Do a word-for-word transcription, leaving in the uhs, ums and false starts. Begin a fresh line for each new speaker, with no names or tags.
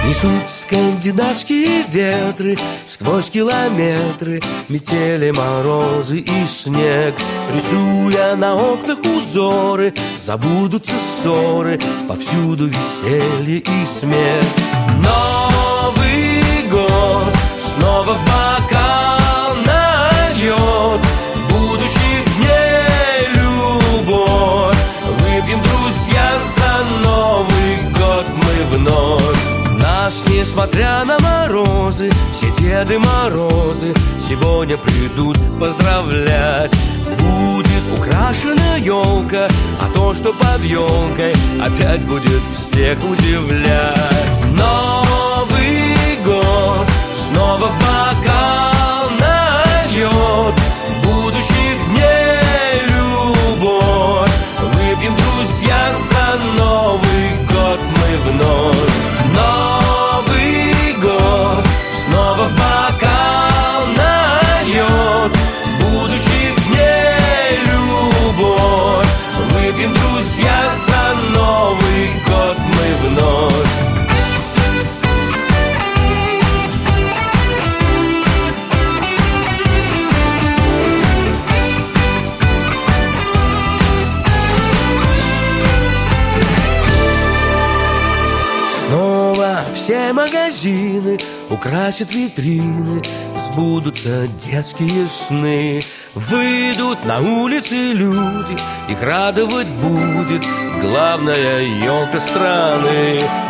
Несут скандинавские ветры сквозь километры, метели, морозы и снег. Рисуя на окнах узоры, забудутся ссоры, повсюду веселье и смех. Новый год снова в бокал нальет будущих дней любовь. Выпьем, друзья, за Новый год мы вновь. Нас, несмотря на морозы, все Деды Морозы сегодня придут поздравлять. Будет украшена елка, а то, что под елкой, опять будет всех удивлять. Новый год снова в бокал нальет будущих дней любовь. Выпьем, друзья, за Новый год мы вновь. Новый год снова в бокал нальет будущих дней любовь. Выпьем, друзья, за Новый год мы вновь. Снова все магазины украсят витрины, сбудутся детские сны. Выйдут на улицы люди, их радовать будет главная елка страны.